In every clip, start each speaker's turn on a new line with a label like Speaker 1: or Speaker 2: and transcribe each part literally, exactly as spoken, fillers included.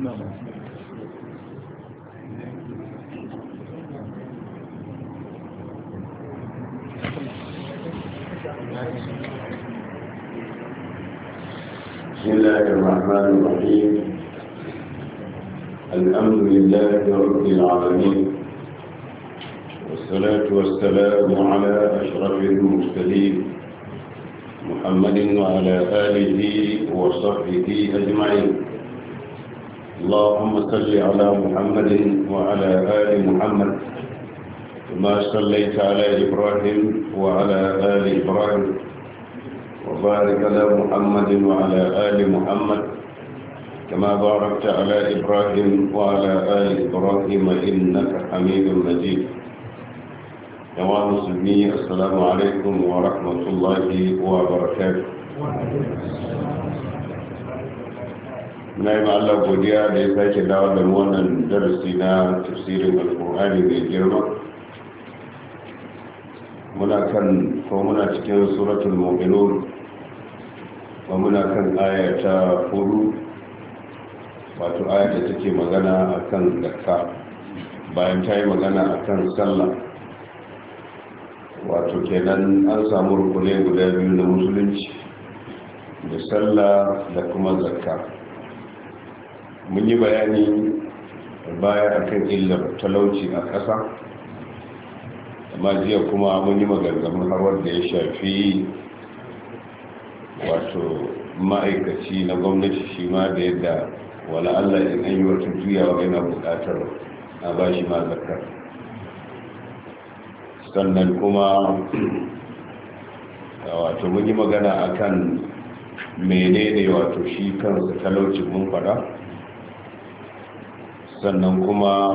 Speaker 1: بسم الله الرحمن الرحيم. الحمد لله رب العالمين، والصلاة والسلام على أشرف المرسلين محمد وعلى آله وصحبه أجمعين. اللهم صل على محمد وعلى آل محمد كما صليت على إبراهيم وعلى آل إبراهيم، وبارك على محمد وعلى آل محمد كما باركت على إبراهيم وعلى آل إبراهيم إنك حميد مجيد. يا مسلمين، السلام عليكم ورحمة الله وبركاته. muna yi Allah godiya da ya sake dawo da wannan darasi na tafsirin alkur'ani mai girma. muna kan ko muna cikin suratul mu'minun, wa muna kan aya ta hudu, wato aya da take magana akan zakka bayan ta yi magana akan sallah. wato kenan an samu rukunai guda biyu na musulunci, da sallah da kuma zakka. mun yi bayani baya akan illar talauci a ƙasa, amma jiya kuma mun yi maganganun harwar da ya shafi wato ma'aikaci na gwamnati shi ma da yadda wala Allah in an yi wata juyawa yana buƙatar a ba shi ma zakka. sannan kuma wato mun yi magana akan menene wato shi kansa talaucin mun fada. sannan kuma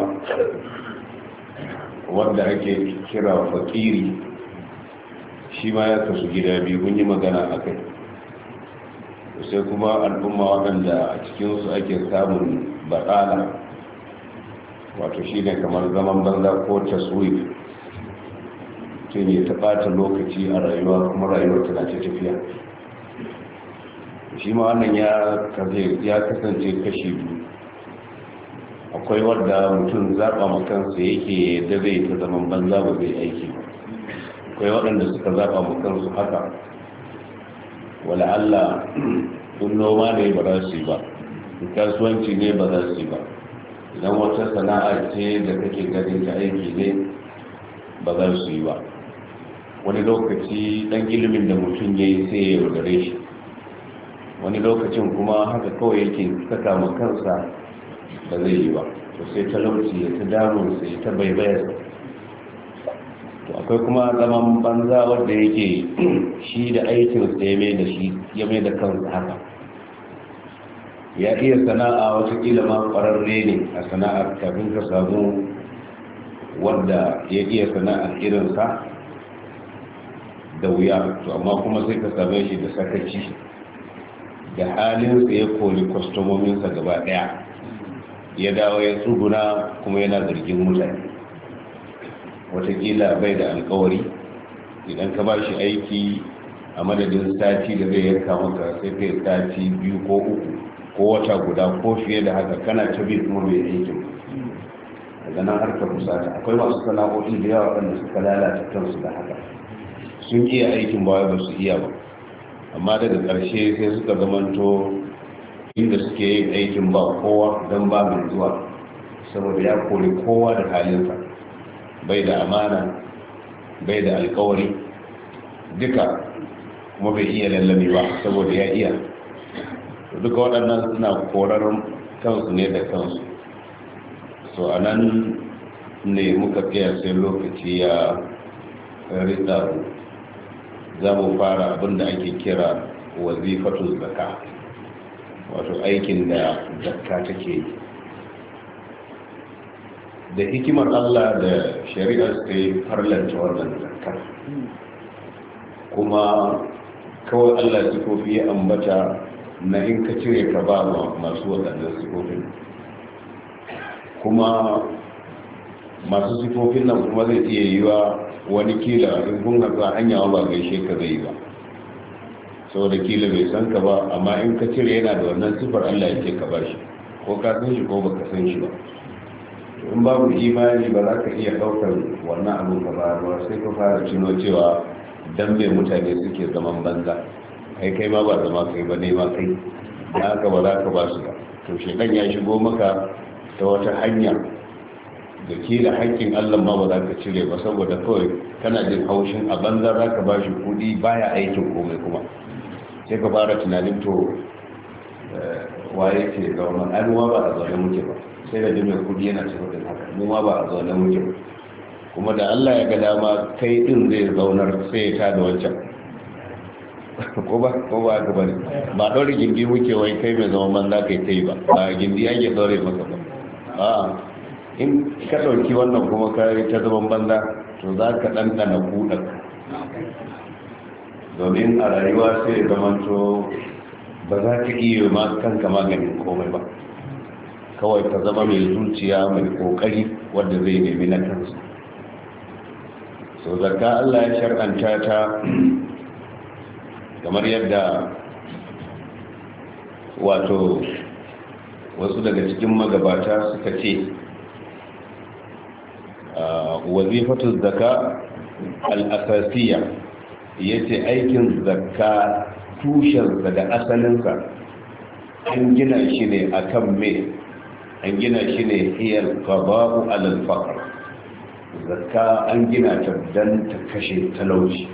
Speaker 1: wanda ake kira fakiri shi ma ya kasu gida biyu, mun yi magana a kai. sai kuma al'umma waɗanda a cikinsu ake samun baɗala, wato shi ne kamar zaman banza ko taswif, ce ne ta ɓata lokaci a rayuwa kuma rayuwar tana ce tafiya. shi ma wannan ya kasance kashi biyu. akwai wadda mutum zaɓa makansa yake da zai ta zaman banza ba zai aiki ba. akwai waɗanda suka zaɓa makansu haka, wala Allah in noma ne ba za su yi ba, in kasuwanci ne ba za su yi ba, idan wata sana'a ce da kake ganin ta aiki ne ba za su yi ba. wani lokaci ɗan ilimin da mutum ya yi sai ya yaudare shi, wani lokacin kuma haka kawai yake saka ma kansa ba zai yi ba, to sai talauci ya ta damun sai ta baibayar. to akwai kuma zaman banza wanda yake shi da aikin sa ya mai da shi ya mai da kansa haka. ya iya sana'a watakila ma ƙwararre ne a sana'ar, kafin ka samu wanda ya iya sana'ar irinsa da wuya. to amma kuma sai ka same shi da sakaci, da halinsa ya koli kwastomominsa gaba ɗaya, ya dawo ya tsuguna kuma yana zargin mutane. watakila bai da alkawari, idan ka ba shi aiki a madadin sati da zai yanka maka sai kai sati biyu ko uku ko wata guda ko fiye da haka kana ta bi kuma mai aikin. daga nan har ka fusata. akwai masu sana'o'i da yawa wanda suka lalata kansu da haka, sun iya aikin ba ba su iya ba, amma daga ƙarshe sai suka zamanto inda suke yin aikin ba kowa don ba mai zuwa, saboda ya kori kowa da halinsa, bai da amana, bai da alkawari duka, kuma bai iya lallami ba saboda ya iya. duka waɗannan suna korar kansu ne da kansu. so a nan ne muka tsaya sai lokaci ya rita, za mu fara abinda ake kira wazifatun zakka, wato aikin da zakka take yi. da hikimar Allah da shari'ar ta yi farlanta wannan zakka, kuma kawai Allah sifofi ya ambata na in ka cire ka ba masu waɗannan sifofin, kuma masu sifofin nan kuma zai iya yi wa wani kila in kun haka hanya ba gaishe ka zai yi ba, saboda kila bai san ka ba, amma in ka cire yana da wannan sifar Allah ya ce ka ba shi, ko ka san shi ko baka san shi ba. In babu imani ba za ka iya ɗaukar wannan abin ka ba ba sai ka fara tuno cewa dan mai mutane suke zaman banza, kai kai ma ba zama kai ba ne ma kai, da haka ba za ka ba su ba. To shekan ya shigo maka ta wata hanya da kila haƙƙin Allah ma ba za ka cire ba, saboda kawai kana jin haushin a banza za ka ba shi kuɗi baya aikin komai kuma sai ka fara tunanin to waye ke zaune an ma ba a zaune muke ba, sai da jimai kudi yana cikin haka mu ma ba a zaune muke ba, kuma da Allah ya ga dama kai din zai zaunar sai ya tada wancan ko ba ko ba ga bane ba dore gindi muke wai kai mai zaman man za kai tai ba ba gindi ake dore maka ba a in ka dauki wannan kuma kai ta zaman banza to za ka dandana kudan domin a rayuwa sai ya zamanto ba za ka iya ma kanka maganin komai ba, kawai ka zama mai zuciya mai kokari wanda zai nemi na kansa. So zakka Allah ya shar'anta ta kamar yadda wato wasu daga cikin magabata suka ce wazifatu zakka al-asasiyya yace aikin zakka tushensa da asalinsa an gina shi ne a kan me an gina shi ne hiyar qada'u alal faqr. Zakka an gina ta dan ta kashe talauci,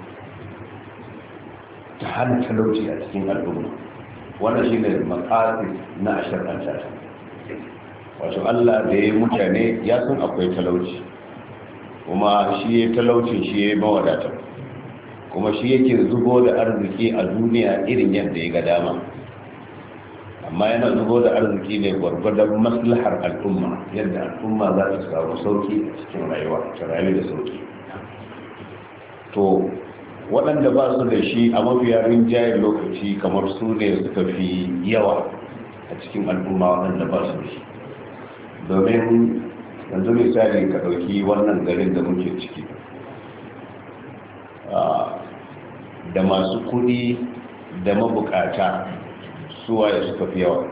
Speaker 1: ta hana talauci a cikin al'umma. Wannan shi ne maqasid na shar'anta ta. Wato Allah da ya mutane ya san akwai talauci, kuma shi ya talauci shi ya mawadata, kuma shi yake zubo da arziki a duniya irin yadda ya ga dama, amma yana zubo da arziki ne gwargwadon maslahar al'umma, yadda al'umma za ta samu sauki a cikin rayuwa ta rayu da sauki. To waɗanda ba su da shi a mafiya rinjayen lokaci kamar su ne suka fi yawa a cikin al'umma waɗanda ba su da shi. Domin yanzu misali ka ɗauki wannan garin da muke ciki, da masu kudi da mabukata suwaye suka fi yawa.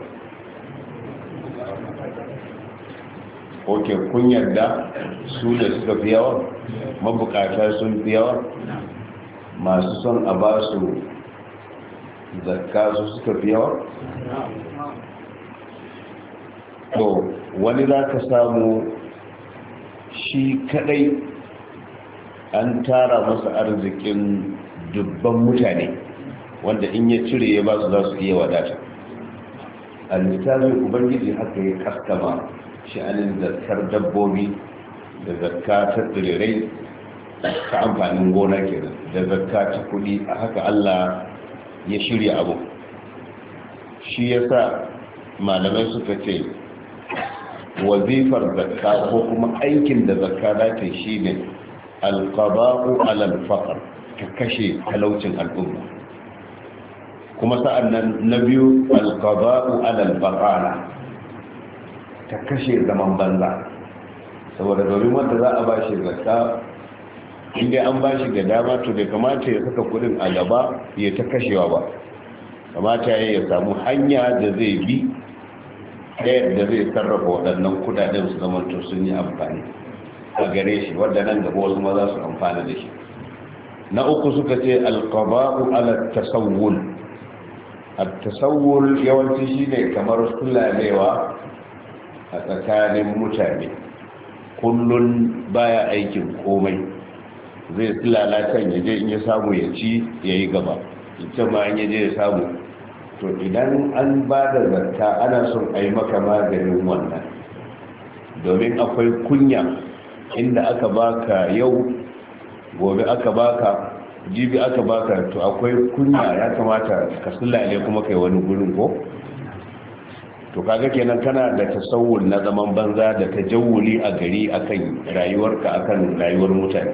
Speaker 1: Ok, kun yarda su ne suka fi yawa, mabukata sun fi yawa, masu son a ba su zakka su suka fi yawa. To wani za ka samu shi kadai an tara masa arzikin dubban mutane wanda in ya cire ya ba su za su iya wadata. A littafin ubangiji haka ya kaskama sha'anin zakar dabbobi da zakka ta tsirrai ta amfanin gona kenan da zakka ta kudi, a haka Allah ya shirya abu. shi yasa malamai suka ce wazifar zakka ko kuma aikin da zakka za ta yi shine alqada'u ala al-faqr, ta kashe talaucin al'umma. kuma sa'annan na biyu alqada'u ala al-baqala, ta kashe zaman banza. saboda domin wanda za a bashi zakka, inda an bashi ga dama to bai kamata ya saka kudin a gaba ya ta kashewa ba, kamata ya samu hanya da zai bi ɗaya da zai sarrafa waɗannan kudaden su zama to sun yi amfani a gare shi, wadda nan gaba wasu ma za su amfana da shi. na uku suka ce alqaba'u ala tasawwul. at-tasawwul yawanci shine kamar sulalewa a tsakanin mutane, kullun baya aikin komai, zai sulala can ya je in ya samu ya ci ya yi gaba, ita ma in ya je ya samu. to idan an ba da zakka ana son a yi maka maganin wannan, domin akwai kunya inda aka baka yau gobe aka baka jibi aka baka, to akwai kunya, ya kamata ka sulale kuma kai wani gurin ko. to kaga kenan kana da tasawul na zaman banza da tajawuli a gari akan rayuwarka, akan rayuwar mutane.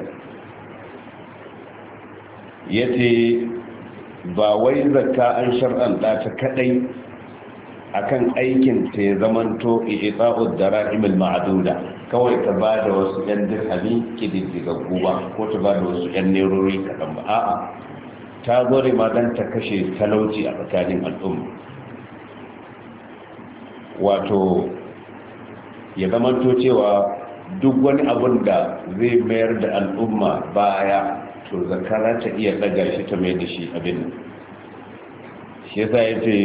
Speaker 1: yace ba wai zakka an shar'anta ta kadai akan aikin ta ya zamanto i'ta'ud darahim al-ma'duda, kawai ta ba da wasu yan dirhami kididdigaggu ba, ko ta ba da wasu yan nerori kaɗan ba. a'a, ta zore ma dan ta kashe talauci a tsakanin al'umma. wato ya zamanto cewa duk wani abun da zai mayar da al'umma baya to zakara ta iya daga shi ta mai da shi abin shi yasa ya ce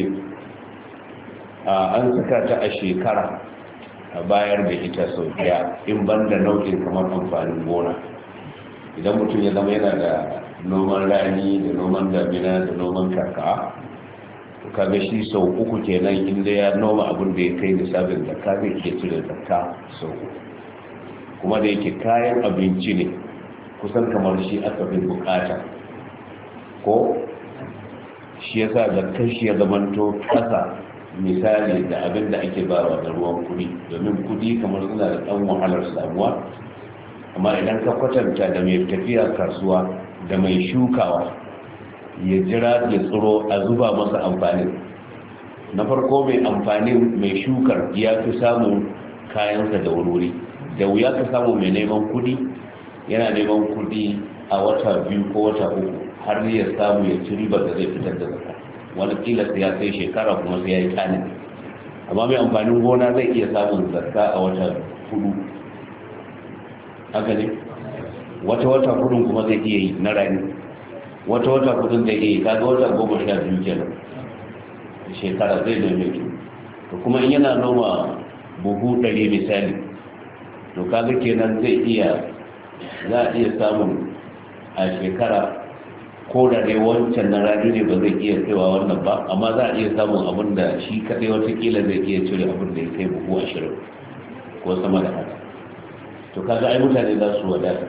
Speaker 1: an saka ta a shekara a bayar da ita sau daya in banda nau'in kamar amfanin gona idan mutum ya zama yana da noman rani da noman damina da noman kaka kaga shi sau uku kenan inda ya noma abin da ya kai nisabin zakka zai ke cire zakka sau uku kuma da yake kayan abinci ne kusan kamar shi aka fi bukata ko shi yasa zakkar shi ya zamanto kasa misali da abin da ake bawa da ruwan kudi domin kudi kamar suna da ɗan wahalar samuwa amma idan ka kwatanta da mai tafiya kasuwa da mai shukawa ya jira ya tsiro a zuba masa amfanin na farko mai amfanin mai shukar ya fi samun kayansa da wuri da wuya ka samu mai neman kudi yana neman kudi a wata biyu ko wata uku har ya samu ya ci ribar da zai fitar da zakka wani kila sai ya kai shekara kuma sai ya yi kane amma mai amfanin gona zai iya samun zakka a wata hudu haka ne wata wata hudun kuma zai iya yi na rani wata wata hudun zai iya yi kaga wata goma sha biyu kenan shekara zai neme ki to kuma in yana noma buhu ɗari misali to kaga kenan zai iya za a iya samun a shekara ko da dai wancan na rani ne ba zai iya kaiwa wannan ba amma za a iya samun abin da shi kaɗai watakila zai iya cire abin da ya kai buhu ashirin ko sama da haka to kaga ai mutane za su wadata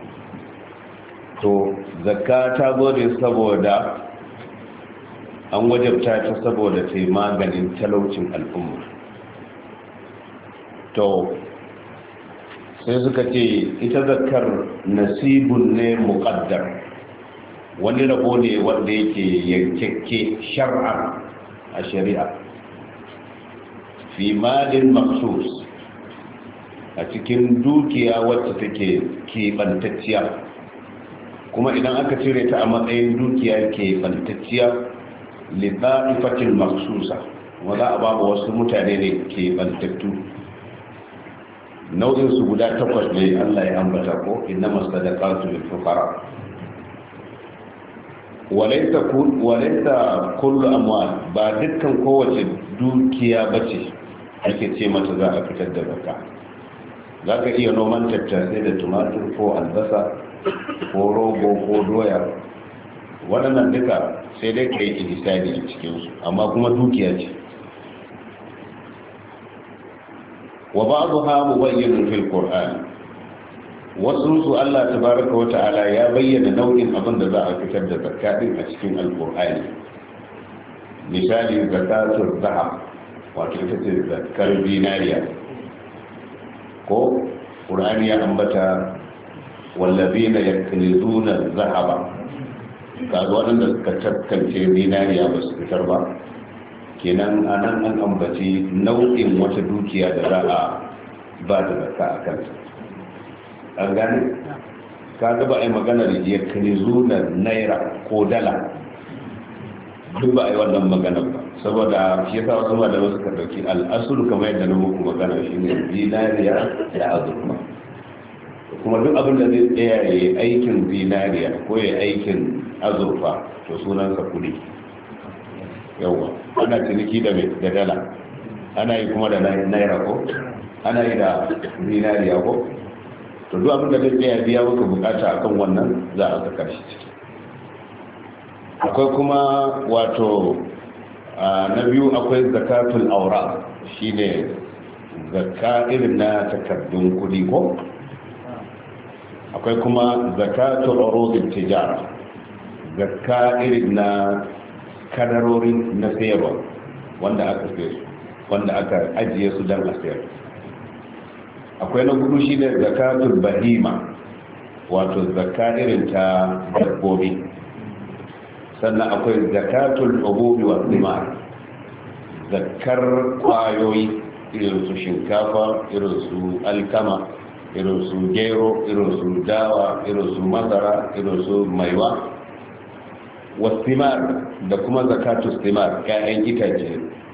Speaker 1: to zakka ta gode saboda an wajabta ta saboda ta yi maganin talaucin al'umma to sai suka ce ita zakkar nasibun ne muqaddar wani rabo ne wanda yake yankekke shar'an a shari'a fi malin maksus a cikin dukiya wacce take keɓantacciya kuma idan aka cire ta a matsayin dukiya keɓantacciya liɗa'ifatin maksusa wanda a ba wasu mutane ne keɓantattu nau'in su guda takwas ne Allah ya ambata ko inna masadaqatu lil fuqara walaysa kun walaysa kullu amwal ba dukkan kowace dukiya bace ake ce mata za a fitar da zakka zaka iya noman tattasai da tumatur ko albasa ko rogo ko doya waɗannan duka sai dai kai ihsani a cikin su amma kuma dukiya ce wa ba'daha mubayyinun fil qur'an wasu su Allah tabaraka wa ta'ala ya bayyana nau'in abin da za a fitar da zakka din a cikin alqur'ani misali zakatul zahab wato ita ce zakkar dinariya ko qur'ani ya ambata wallazina yaknizuna zahaba kaga wadanda suka taskance dinariya ba su fitar ba kenan anan an ambaci nau'in wata dukiya da za a ba da zakka a kanta an gane ka ba a yi maganar ya kanizu da naira ko dala duk ba a yi wannan maganar ba saboda shi yasa wasu ma da wasu ka dauki al'asulu kamar yadda na muku magana shi ne zinariya da azurfa kuma duk abin da zai tsaya ya yi aikin zinariya ko ya aikin azurfa to sunansa kuɗi yawwa ana ciniki da da dala ana yi kuma da naira ko ana yi da zinariya ko to duk abin da zai tsaya biya maka bukata akan wannan za a saka shi ciki akwai kuma wato na biyu akwai zakatul aura shine zakka irin na takardun kudi ko akwai kuma zakatul urudit tijara zakka irin na kadarori na sayarwa wanda aka sayar wanda aka ajiye su don a sayar akwai na gudu shi ne zakatul bahima wato zakka irin ta dabbobi sannan akwai zakatul ububi wa thimar zakkar kwayoyi irin su shinkafa irin su alkama irin su gero irin su dawa irin su masara irin su maiwa wa thimar da kuma zakatul thimar ƴaƴan itace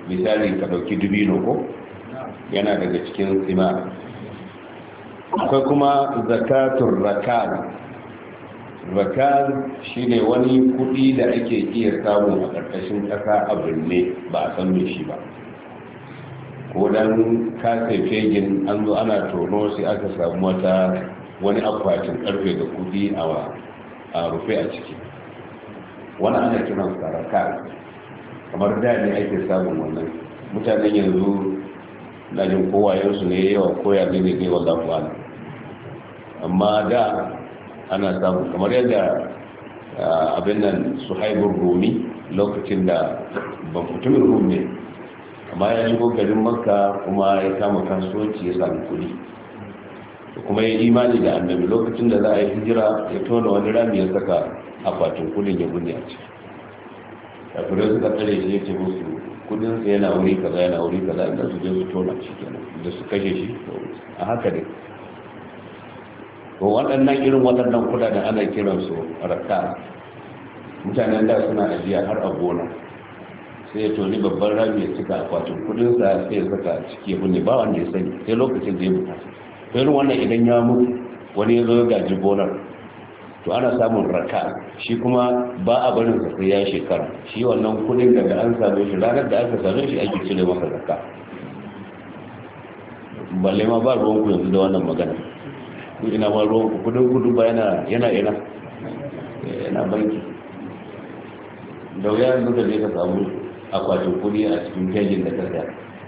Speaker 1: misali ka ɗauki dubino ko yana daga cikin tsima. Akwai kuma zakatun rakaz. Rakaz shi ne wani kuɗi da ake iya samu a ƙarƙashin ƙasa a birne ba a san me shi ba, ko dan kasa fegin an zo ana tono sai aka samu wata wani akwatin ƙarfe da kuɗi a rufe a ciki, wani ana kiran saraka. Kamar da ne ake samun wannan. Mutanen yanzu na jin kowayensu ne yawa koya ne ne wallahu ala, amma da ana samu kamar yadda abin nan Suhaibur Rumi lokacin da ban mutumin Rum ne, amma ya shigo garin Makka kuma ya kama kasuwanci ya samu kuɗi, kuma ya imani da annabi. Lokacin da za a yi hijira ya tona wani rami ya saka akwatin kudin ya bunne a ciki. Kafirai suka tsare shi ya ce musu kudinsa yana wuri kaza yana wuri kaza, inda su je su tona shi kenan da su kashe shi a haka ne. To waɗannan irin waɗannan kudaden ana kiransu rakka. Mutanen da suna ajiya har a gona, sai ya toni babban rami ya cika akwatin kudinsa sai ya saka a ciki ya bunne ba wanda ya sani sai lokacin da ya bukata. irin wannan idan ya mutu wani ya zo gaji gonar, to ana samun raka. Shi kuma ba a barin sa sai ya shekara. Shi wannan kudin daga an same shi ranar da aka same shi ake cire masa raka. Balle ma ba ruwan ku yanzu da wannan magana. Ku ina ma ruwan ku kudin kudu ba yana yana ina yana banki. Da wuya yanzu da ne ka samu akwatin kudi a cikin kejin da ka saya.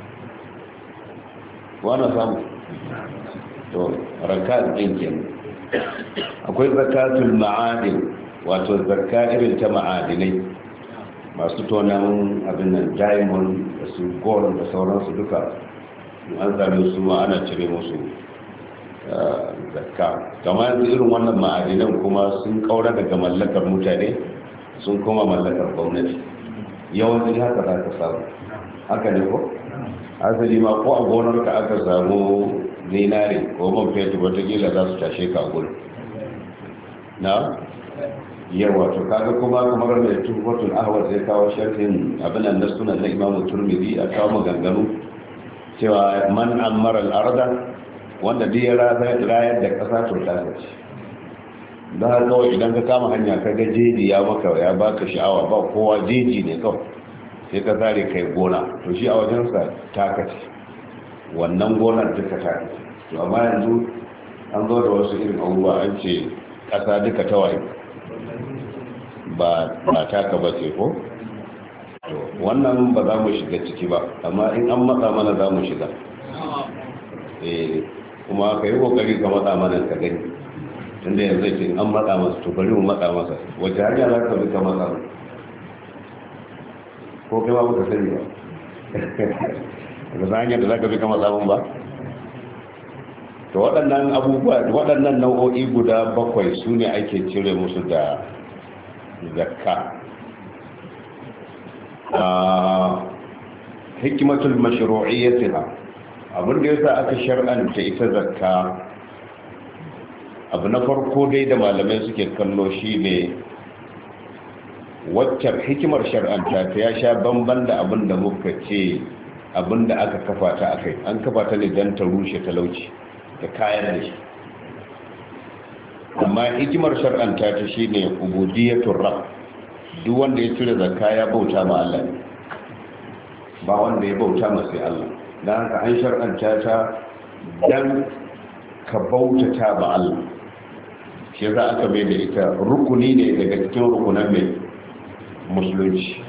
Speaker 1: Wannan samu to rakat din kenan. Akwai zakatul ma'adin, wato zakka irin ta ma'adinai masu tonan abin nan diamond da su gold da sauransu duka an sami su ma ana cire musu zakka. Kamar yanzu irin wannan ma'adinan kuma sun kaura daga mallakar mutane sun koma mallakar gwamnati. Yawanci haka za ka samu, haka ne ko? Asali ma ko a gonarka aka samu zinare ko man fetur watakila za su tashe ka gudu na yawa. To kaga kuma kamar da tufatul ahwar zai kawo sharhin abin nan na sunan na imamu turmizi a kawo maganganu cewa man ammara al'arda, wanda duk ya rayar da ƙasa to ta ce. Don har kawai idan ka kama hanya ka ga jeji ya maka ya baka sha'awa ba kowa jeji ne kawai sai ka zare kai gona, to shi a wajensa taka ce, wannan gonar duka ta ce. To amma yanzu an zo da wasu irin abubuwa an ce ƙasa duka ta waye ba taka ba ce ko? To wannan ba za mu shiga ciki ba, amma in an matsa mana za mu shiga. Eh kuma ka yi kokari ka matsa mana ka gani, tunda yanzu ce an matsa masa to bari mu matsa masa. Wace hanya za ka bi ka matsa masa? Ko kai ba mu ka sani ba? Daga hanyar da za ka bi ka matsa mun ba? To waɗannan abubuwa waɗannan nau'o'i guda bakwai su ne ake cire musu da zakka. Hikimatul mashru'iyyatiha, abin da yasa aka shar'anta ita zakka, abu na farko dai da malamai suke kallo shine waccar hikimar shar'anta ta ya sha bamban da abin da muka ce abin da aka kafa ta akai. An kafa ta ne don ta rushe talauci da kayan da shi, amma hikimar shar'anta ta shi ne ubudiyatul rabb. Duk wanda ya cire zakka ya bauta ma Allah ne, ba wanda ya bauta ma sai Allah. Dan haka an shar'anta ta dan ka bautata ba Allah. Shi za aka mai da ita rukuni ne daga cikin rukunan mai musulunci.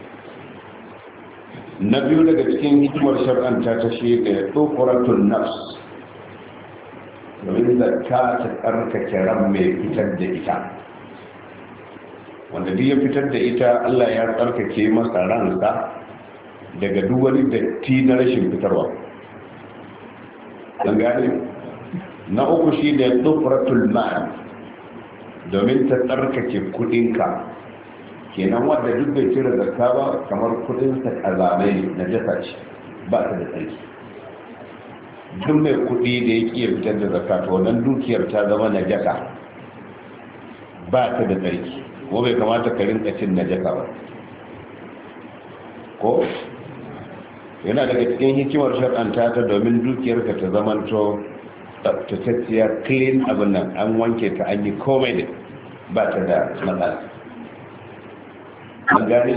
Speaker 1: Na biyu daga cikin hikimar shar'anta ta shi ne tuqratul nafs, domin zakka ta tsarkake ran mai fitar da ita. Wanda duk ya fitar da ita Allah ya tsarkake masa ransa daga duk wani datti na rashin fitarwa. Dan gane na uku shi da tuqratul mal, domin ta tsarkake kudinka. Kenan wanda duk bai cire zakka ba kamar kudinsa kazamai na jasa ce, ba ta da tsarki. Duk mai kudi da ya kiyar fitar da zakka to wannan dukiyar ta zama najasa, ba ta da tsarki, ko bai kamata ka rinka cin najasa ba ko yana daga cikin hikimar shar'anta ta domin dukiyarka ta zamanto tsaftatacciya clean abin nan an wanke ta an yi komai da ba ta da matsala. an gane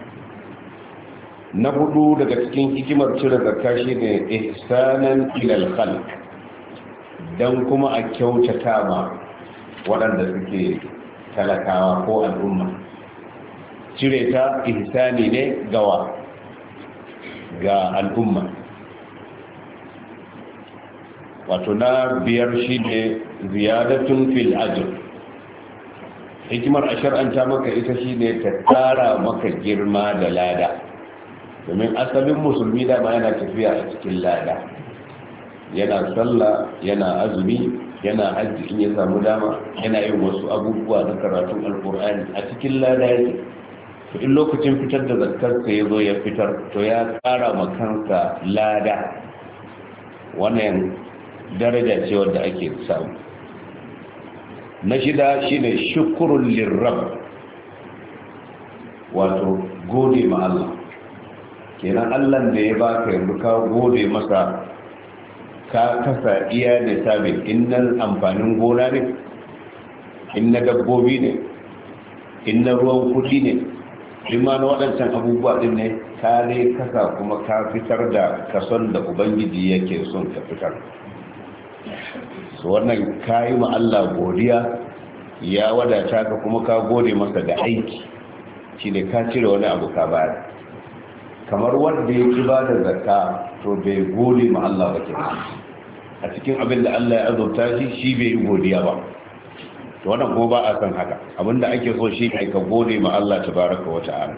Speaker 1: na hudu daga cikin hikimar cire zakka shi ne ihsanan ilal khalq dan kuma a kyautata ma waɗanda suke talakawa ko al'umma. cire ta ihsani ne gawa ga al'umma. wato na biyar shi ne ziyadatun fil ajr. hikimar a shar'anta maka ita shi ne ta tsara maka girma da lada, domin asalin musulmi dama yana tafiya a cikin lada, yana sallah, yana azumi, yana hajji in ya samu dama, yana yin wasu abubuwa na karatun alkur'ani a cikin lada yake. to in lokacin fitar da zakkarsa ya zo ya fitar, to ya tsara ma kansa lada. wannan daraja ce wadda ake samu. na shida shine shukrun lirrab, wato gode ma Allah. kenan Allah da ya baka yanzu ka gode masa, ka kasa iya da sabi innan amfanin gona ne, inna dabbobi ne, inna ruwan kudi ne, ima na waɗancan abubuwa ɗin ne, ka ne kasa kuma ka fitar da kason da ubangiji yake son ka fitar. su wannan ka yi ma Allah godiya, ya wadata ka kuma ka gode masa da aiki, shi ne ka cire wani abu ka bayar. kamar wanda ya ki ba da zakka, to bai gode ma Allah ba kenan. a cikin abin da Allah ya azurta shi shi bai yi godiya ba. to wannan kuma ba a san haka. abinda ake so shi kai ka gode ma Allah tabaraka wa ta'ala.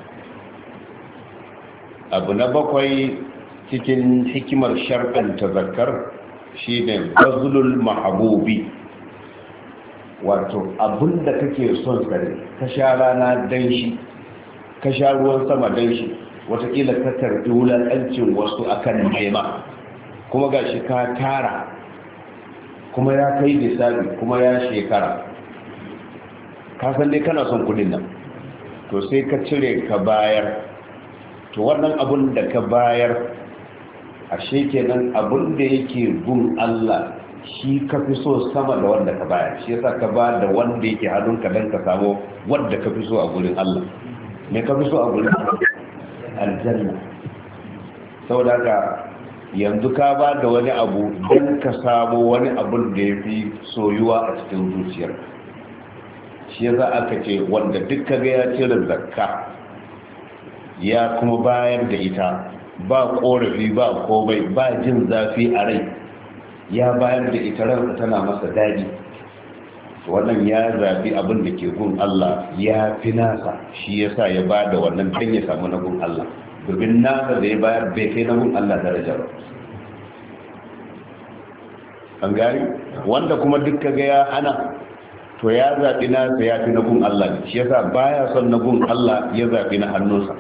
Speaker 1: abu na bakwai cikin hikimar shar'an tazakkar shine bazlul mahbubi, wato abinda kake son sare, ka sha rana dan shi, ka sha ruwan sama dan shi, wataƙila ka karɓi wulaƙancin wasu akan nema, kuma ga shi ka tara, kuma ya kai lissafi, kuma ya shekara, ka san dai kana son kudin nan, to sai ka cire ka bayar. to wannan abun da ka bayar, ashe kenan abun da yake gun Allah shi ka fi so sama da wanda ka bayar. shi yasa ka ba da wanda yake hannunka dan ka samu wanda ka fi so a gurin Allah. me ka fi so a gurin Allah? aljanna. saboda haka yanzu ka ba da wani abu don ka samu wani abun da ya fi soyuwa a cikin zuciyar. shi ya za aka ce wanda duk ka ga ya cire zakka ya kuma bayar da ita, ba korafi ba komai, ba jin zafi a rai, ya bayar da ita ransa tana masa daɗi, wannan ya zafi abin da ke gun Allah ya fi nasa. shi ya sa ya ba da wannan don ya samu na gun Allah, domin nasa da ya bayar bai kai na gun Allah daraja ba. an gari wanda kuma duk ka ga ya ana, to ya zaɓi nasa ya fi na gun Allah, shi ya sa baya son na gun Allah, ya zaɓi na hannunsa.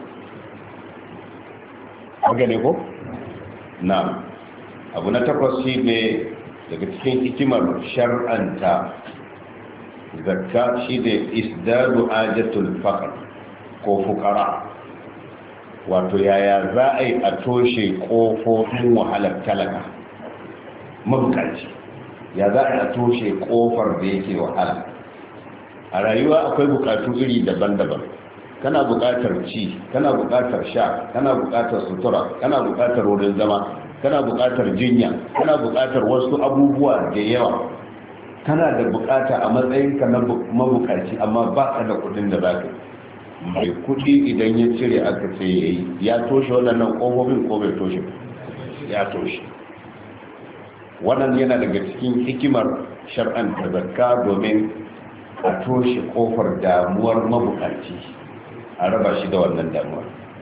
Speaker 1: haka ne ko? na abu na takwas shi ne daga cikin hikimar shar'anta zakka shi ne isdadu ajatul faqr ko fukara, wato yaya za a yi a toshe kofofin wahalar talaka mabukaci, ya za a yi a toshe kofar da yake wahala. a rayuwa akwai bukatu iri daban-daban. kana bukatar ci, kana bukatar sha, kana bukatar sutura, kana bukatar wurin zama, kana bukatar jinya, kana bukatar wasu abubuwa da yawa. kana da bukata a matsayinka na mabukaci, amma ba ka da kudin da za ka mai kudi idan ya cire aka ce ya yi, ya toshe waɗannan ƙofofin ko bai toshe? ya toshe. wannan yana daga cikin hikimar shar'anta zakka, domin a toshe ƙofar damuwar mabukaci, a raba shi da wannan damuwar.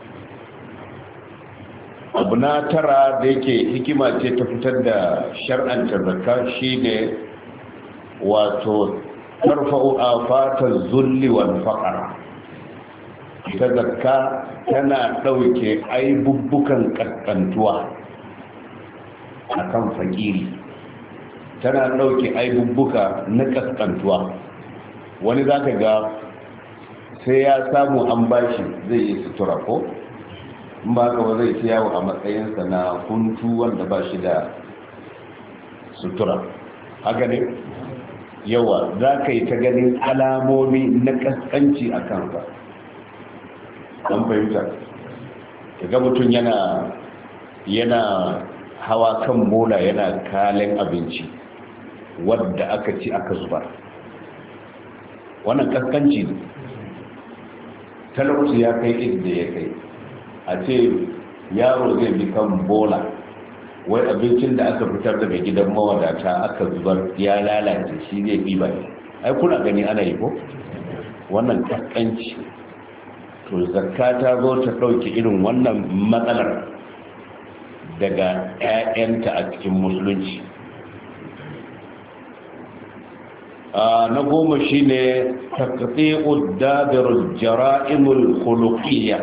Speaker 1: abu na tara da yake hikima ce ta fitar da shar'anta zakka shine wato tarfa'u afatar zulli wal faqr. ita zakka tana dauke aibubbukan kaskantuwa akan fakiri, tana dauke aibubbuka na kaskantuwa. wani zaka ga sai ya samu an bashi zai yi sutura ko in ba ka ba zai ci yawo a matsayinsa na huntu wanda ba shi da sutura haka ne yawa za ka yi ta ganin alamomi na kaskanci a kansa an fahimta ga mutum yana yana hawa kan bola yana kalen abinci wadda aka ci aka zubar wannan kaskanci ne talauci ya kai inda ya kai a ce yaro zai bi kan bola wai abincin da aka fitar daga gidan mawadata aka zubar ya lalace shi zai ɗiba ne ai kuna gani ana yi ko wannan kaskanci to zakka ta zo ta ɗauki irin wannan matsalar daga 'ya'yanta a cikin musulunci. na goma shi ne taqti'ud dabirul jara'imul khuluqiyya,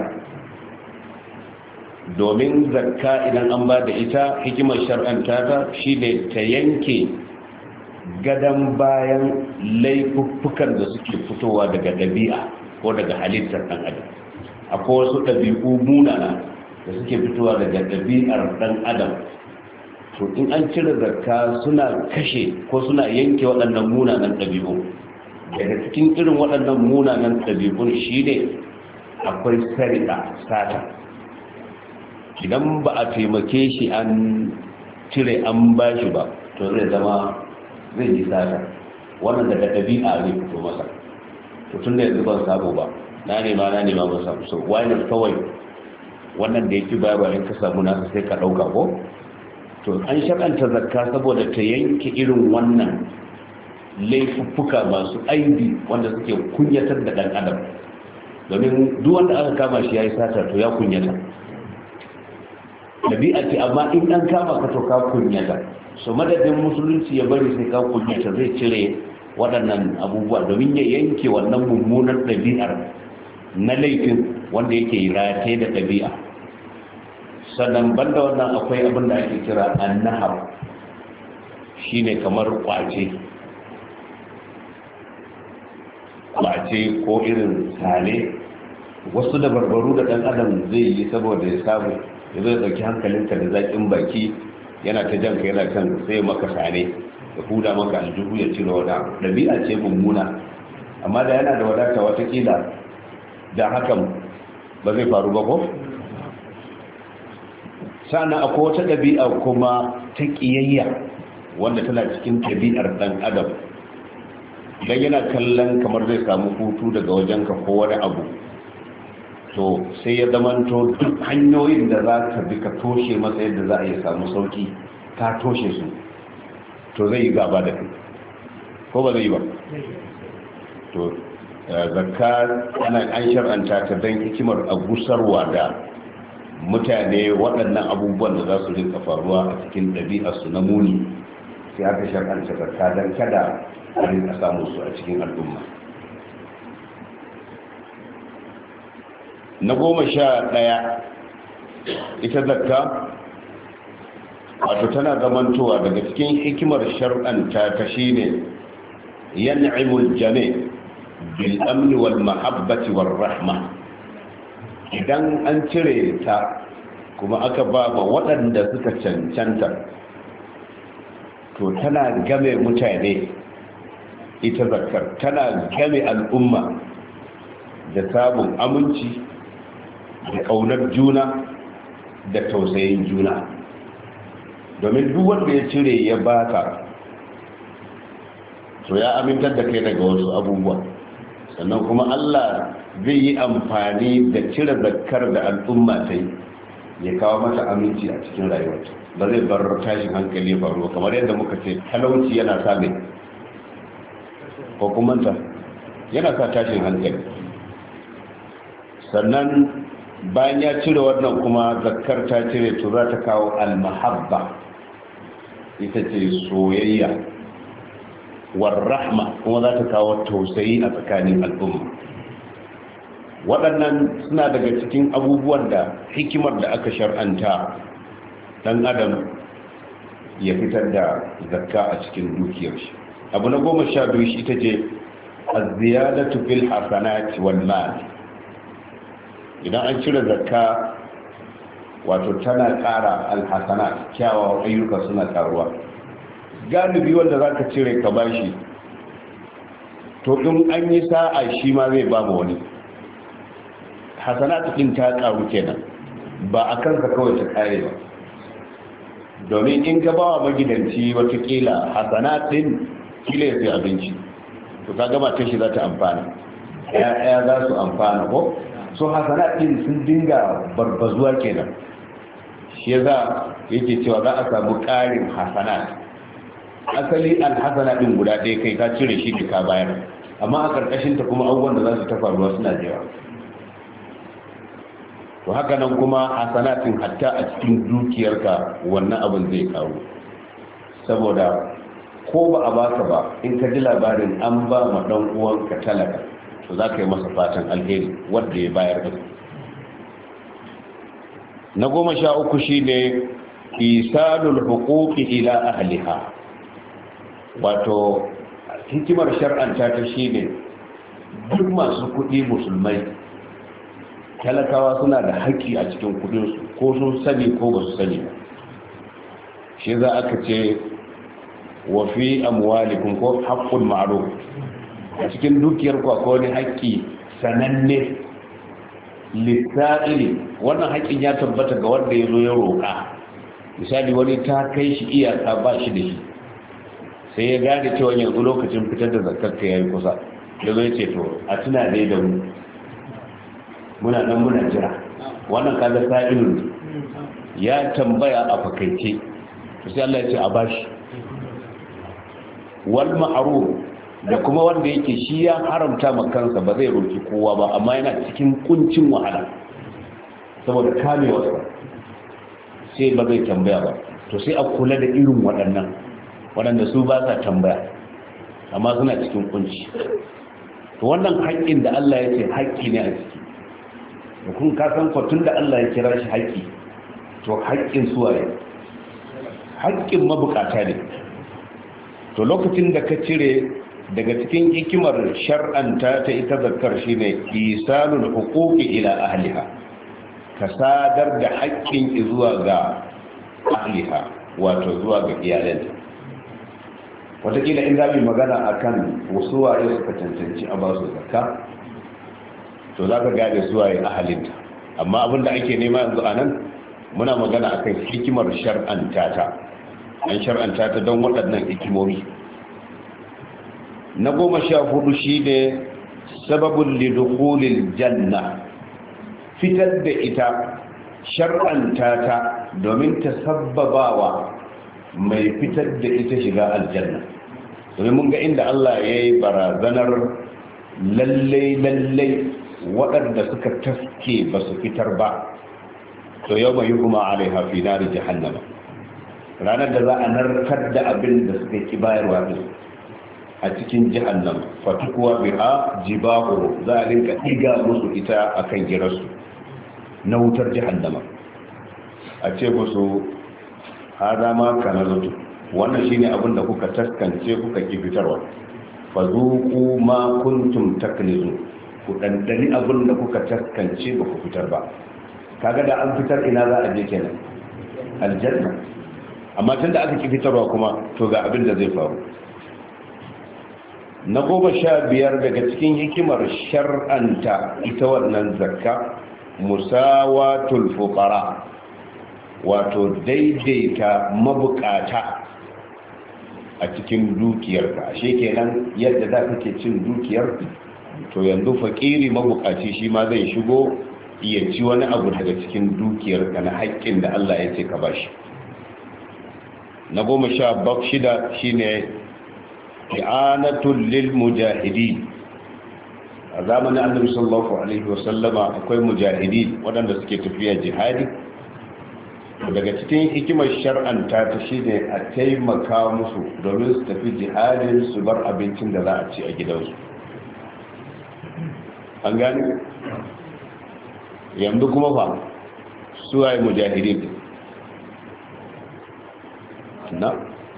Speaker 1: domin zakka idan an ba da ita hikimar shar'anta ta shine ta yanke gadan bayan laifuffukan da suke fitowa daga ɗabi'a ko daga halittar ɗan adam. Akwai wasu ɗabi'u munana da suke fitowa daga ɗabi'ar ɗan adam, to in an cire zakka suna kashe ko suna yanke waɗannan munanan ɗabi'u. Daga cikin irin waɗannan munanan ɗabi'un shine akwai sarika sata. Idan ba a taimake shi an cire an ba shi ba, to zai zama zai yi sata, wannan daga ɗabi'a zai fito masa. To tun da yanzu ban samu ba, na nema na nema ban samu, so wani kawai wannan da yake baya bayan ka samu nasa sai ka ɗauka ko. To an shaɗanta zakka saboda ta yanke irin wannan laifuffuka masu aibi wanda suke kunyatar da ɗan adam, domin duk wanda aka kama shi ya yi sata to ya kunyata. Ɗabi'a ce, amma in an kama ka to ka kunyata. So madadin musulunci ya bari sai ka kunyata, zai cire waɗannan abubuwa domin ya yanke wannan mummunar ɗabi'ar na laifin wanda yake rataye da ɗabi'a. Sannan banda wannan akwai abin da ake kira annahar, shine kamar kwace kwace ko irin sale, wasu da barbaru da ɗan adam zai yi saboda ya samu ya zai ɗauki hankalinka da zaƙin baki, yana ta janka yana kan sai maka sane ya huda maka aljihu ya cire wada. Ɗabi'a ce mummuna, amma da yana da wadata watakila da hakan ba zai faru ba ko. Sannan akwai wata ɗabi'a kuma ta ƙiyayya wanda tana cikin ɗabi'ar ɗan adam. Idan yana kallon kamar zai samu hutu daga wajenka ko wani abu, to sai ya zamanto duk hanyoyin da za ka bi ka toshe masa yadda za a yi samu sauki ka toshe su, to zai yi gaba da kai ko ba zai yi ba. To zakka ana an shar'anta ta don hikimar a gusarwa da mutane waɗannan abubuwan da za su rinka faruwa a cikin ɗabi'arsu na muni, sai aka shar'anta zakka don kada a rinka samun su a cikin al'umma. Na goma sha ɗaya, ita zakka wato tana zamantowa daga cikin hikimar shar'anta ta shine yan'imul jami' bil amni wal mahabbati war rahma. Idan an cire ta kuma aka ba wa waɗanda suka cancanta, to tana game mutane, ita zakkar tana game al'umma da sabon aminci da ƙaunar juna da tausayin juna. Domin duk wanda ya cire ya baka, to ya amintar da kai daga wasu abubuwa, sannan kuma Allah zai yi amfani da cire zakkar da al'umma ta yi ya kawo mata aminci a cikin rayuwarta. Ba zai bar tashin hankali faruwa, kamar yadda muka ce talauci yana sa mai ko kuma ta yana sa tashin hankali. Sannan bayan ya cire wannan kuma zakkar ta cire, to za ta kawo almahabba, ita ce soyayya, war rahma kuma za ta kawo tausayi a tsakanin al'umma. Waɗannan suna daga cikin abubuwan da hikimar da aka shar'anta ɗan adam ya fitar da zakka a cikin dukiyar shi. Abu na goma sha biyu shi ita ce az-ziyadatu fil hasanati wal mal. Idan an cire zakka wato tana ƙara alhasanat, kyawawan ayyuka suna ƙaruwa. Galibi wanda za ka cire ka bashi, to in an yi sa'a shi ma zai ba mu wani. Hasanat ɗin ta ƙaru kenan, ba a kansa kawai ta ƙare ba. Domin in ka ba wa magidanci watakila hasanat ɗin kila ya fi abinci, to ka gama ta shi za ta amfana, ya za su amfana ko? So hasanat ɗin sun dinga barbazuwa kenan. Shi ya za yake cewa za a samu ƙarin hasanat. Asali alhasana ɗin guda ɗaya kai ka cire shi da ka bayar, amma a ƙarƙashinta kuma abubuwan da za su ta faruwa suna da yawa. To haka nan kuma hasanatin hatta a cikin dukiyarka wannan abin zai kawo, saboda ko ba a baka ba in ka ji labarin an ba ma ɗan uwanka talaka, to za ka yi masa fatan alheri wanda ya bayar da. Na goma sha uku shine isalul huquqi ila ahliha. Wato hikimar shar'anta ta shine duk masu kuɗi musulmai, talakawa suna da haƙƙi a cikin kuɗinsu, ko sun sani ko ba su sani ba. Shi za aka ce wa fi amwalikum ko haqqul ma'ruf, a cikin dukiyar ku akwai wani haƙƙi sananne lissa'ili. Wannan haƙƙin ya tabbata ga wanda ya zo ya roƙa. Misali wani ta kai shi iyaka ba shi da shi, sai ya gane cewa yanzu lokacin fitar da zakarka ya yi kusa, da zai ce to a tuna dai da mu, muna nan muna jira. Wannan kaga sa'ilun ya tambaya a fakaice, sai Allah ya ce a bashi. Wal ma'ruf, da kuma wanda yake shi ya haramta ma kansa ba zai roki kowa ba, amma yana cikin kuncin wahala saboda kamewarsa, sai ba zai tambaya ba. To sai a kula da irin waɗannan waɗanda su ba sa tambaya amma suna cikin kunci. To wannan haƙƙin da Allah ya ce haƙƙi ne a ciki, da kun kasan kwatun da Allah ya kira shi haƙƙi, to haƙƙin suwaye? Haƙƙin mabukata ne. To lokacin da ka cire daga cikin hikimar shar'anta ta ita zakar shine isalul huquqi ila ahliha, ka sadar da haƙƙin zuwa ga ahliha, wato zuwa ga iyalanta. Wataƙila in za mu magana akan wasu waye suka cancanci a basu zakka, to za ka gane suwaye ahalinta. Amma abin da ake nema yanzu a nan muna magana akan hikimar shar'anta ta. An shar'anta ta don waɗannan hikimomi. Na goma sha hudu shi ne sababin lidukulil janna, fitar da ita shar'anta ta domin ta sabbabawa mai fitar da ita shiga aljanna. Domin mun ga inda Allah ya yi barazanar lallai lallai waɗanda suka taske ba su fitar ba, to yau mai kuma alaiha fi nari jahannama, ranar da za a narkar da abin da suka ki bayarwa din a cikin jahannam, fatukuwa biha jibahu, za a rinka ɗiga musu ita akan girarsu na wutar jahannama, a ce musu hada ma kana zutu, wannan shine abin da kuka taskance kuka ki fitarwa, fa zuqu ma kuntum taknizun, ku dandani abin da kuka taskance ba ku fitar ba. Kaga da an fitar ina za a je kenan? Aljanna. Amma tunda aka ki fitarwa kuma, to ga abin da zai faru. Na goma sha biyar daga cikin hikimar shar'anta ita wannan zakka, musawatul fuqara, wato daidaita mabukata a cikin dukiyarka. Ashe kenan yadda da kake cin dukiyar, to yanzu fakiri mabukaci shi ma zai shigo ya ci wani abu daga cikin dukiyarka na haƙƙin da Allah ya ce ka bashi. Na goma sha shida shine i'anatul lil mujahidin. A zamanin Annabi sallallahu alaihi wasallama akwai mujahidi waɗanda suke tafiya jihadi. Daga cikin hikimar shar'anta ta shine a taimaka musu domin su tafi jihadin su bar abincin da za a ci a gidansu. An gani? Yanzu kuma fa suwaye mujahidin na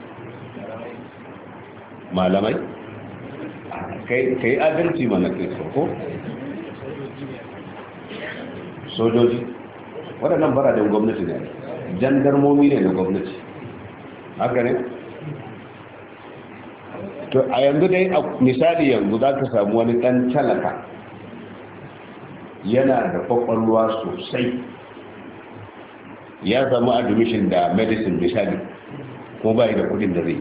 Speaker 1: malamai? Kai adalci mana kai ko sojoji? waɗannan baraden gwamnati ne, jandarmomi ne na gwamnati, haka ne? To a yanzu dai a misali yanzu za ka samu wani ɗan talaka yana da kwakwalwa sosai, ya samu admission da medicine misali, ko ba da kudin da zai.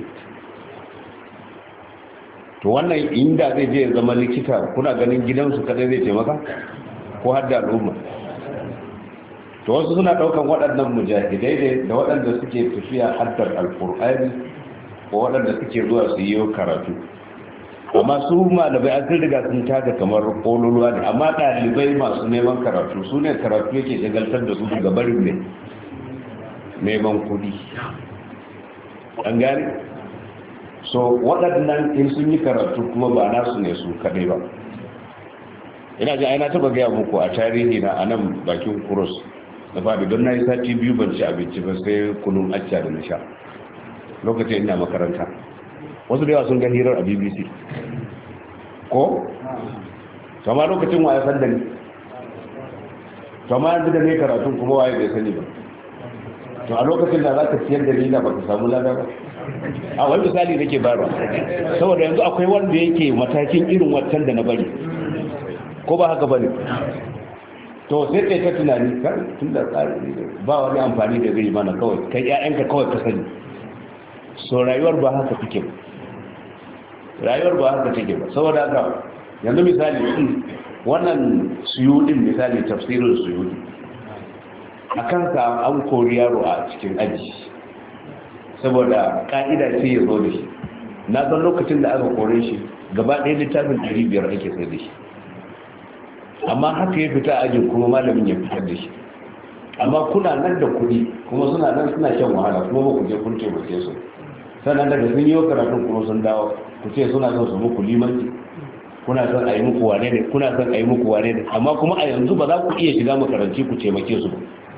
Speaker 1: To wannan inda zai je zama likita, kuna ganin gidansu kadai zai taimaka ko har da al'umma? To wasu suna daukan waɗannan mujahidai ne da waɗanda suke tafiya haddar alkur'ani ko waɗanda suke zuwa su yi karatu, amma su malamai an riga sun taka kamar kololuwa ne, amma ɗalibai masu neman karatu su ne karatu yake shagaltar da su daga barin ne neman kuɗi, an gane? So waɗannan in sun yi karatu kuma ba nasu ne su kaɗai ba. Ina ji aina taɓa gaya muku a tarihi na a nan bakin kuros da faɗi, don na yi sati biyu ban ci abinci ba sai kunun acca da na sha lokacin ina makaranta. Wasu da yawa sun ga hirar a B B C ko? kama lokacin wa ya san da ni, kama yanzu da ne karatun kuma waye bai sani ba. To a lokacin da za ka ciyar da ni da baka samu lada ba. A wani misali nake bayarwa, saboda yanzu akwai wanda yake matakin irin wancan da na bari, ko ba haka bane? To sai kai ta tunani kan tun da tsari ba wani amfani da zai mana, kawai kai ƴaƴanka kawai ka sani. So rayuwar ba haka take ba, rayuwar ba haka take ba. Saboda haka yanzu misali wannan suyudin, misali tafsirin suyudi, a kansa an kori yaro a cikin aji saboda ka'ida ce ya zo da shi. Na san lokacin da aka kore shi gaba ɗaya littafin ɗari biyar ake sai da shi, amma haka ya fita ajin kuma malamin ya fitar da shi. Amma kuna nan da kuɗi kuma suna nan suna shan wahala kuma ba ku je kun taimake su, sannan daga sun yi wa karatun kuma sun dawo ku ce suna son su muku limanci, kuna son a yi muku wane ne, kuna son a yi muku wane ne, amma kuma a yanzu ba za ku iya shiga makaranci ku taimake su ba.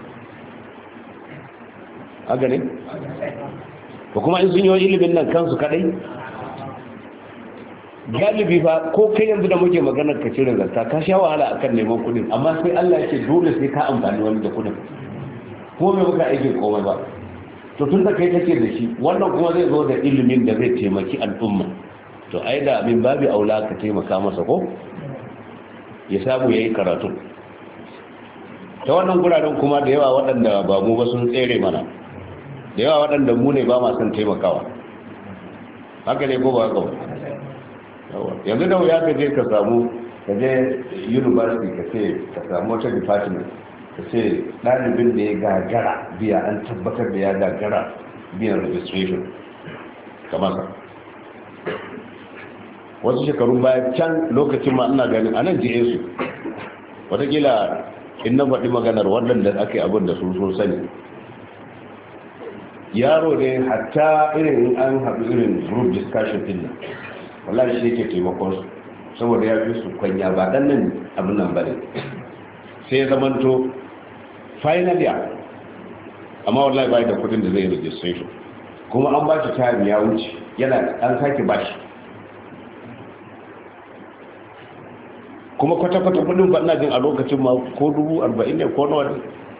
Speaker 1: Haka ne? Ba kuma in sun yi ilimin nan kansu kadai? Galibi fa ko kai yanzu da muke maganar ka cire zarta ka sha wahala akan neman kudin, amma sai Allah ya ce dole sai ka amfani wani da kudin, ko mai muka aikin komai ba. To tun da kai take da shi, wannan kuma zai zo da ilimin da zai taimaki al'umma, to ai da min babi aula ka taimaka masa ko ya samu yayi karatu. Ta wannan guraren kuma da yawa waɗanda ba mu ba sun tsere mana, da yawa waɗanda mu ne ba ma son taimakawa, haka ne ko ba haka ba? Yanzu da wuya ka je ka samu, ka je university ka ce ka samu wata department ka ce ɗalibin da ya gagara biya, an tabbatar da ya gagara biyan registration kamar sa. Wasu shekarun baya can lokacin ma ina ganin anan ji su watakila in na faɗi maganar waɗanda ake abin da sun so sani. Yaro ne hatta irin an haɗu irin group discussion din nan, wallahi shi yake taimakon su saboda ya fi su kwanya ba ɗan nan abin nan bane, sai ya zamanto final year amma wallahi bai da kudin da zai registration, kuma an ba shi time ya wuce, yana an sake ba shi, kuma kwata-kwata kudin ba ina jin a lokacin ma ko dubu arba'in ne ko nawa ne,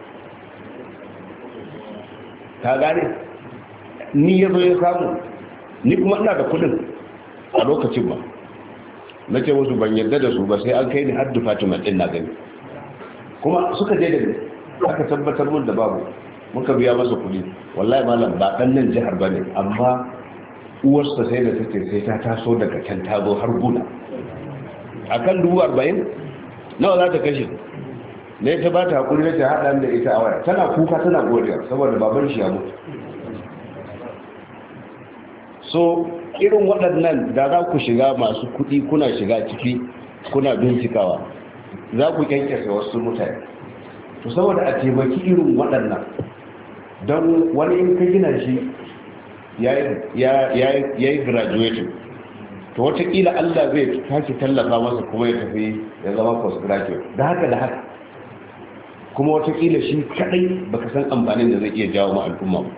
Speaker 1: ka gane? Ni ya zo ya samu, ni kuma ina da kudin a lokacin ba, na ce musu ban yarda da su ba sai an kai ni har department din na gani, kuma suka je da ni aka tabbatar mun da babu, muka biya masa kudi. Wallahi malam ba dan nan jihar bane, amma uwarsa sai da take sai ta taso daga can ta zo har guna akan dubu arba'in nawa za ta kashe ne, ta ba ta hakuri da ta haɗa da ita a waya, tana kuka tana godiya saboda baban shi ya mutu. So irin waɗannan da za ku shiga masu kuɗi kuna shiga ciki kuna bincikawa, za ku kyankyasa wasu mutane. To saboda a taimaki irin waɗannan, don wani in ka gina shi ya yi graduating, to watakila Allah zai tashi tallafa masa kuma ya tafi ya zama postgraduate, da haka da haka kuma watakila shi kadai baka san amfanin da zai iya jawo ma al'umma ba.